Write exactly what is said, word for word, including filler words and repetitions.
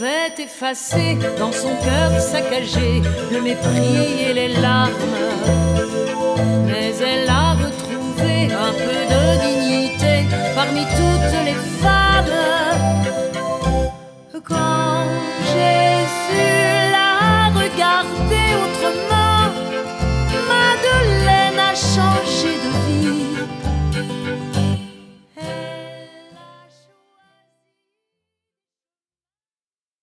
pouvait effacer dans son cœur saccagé le mépris et les larmes. Mais elle a retrouvé un peu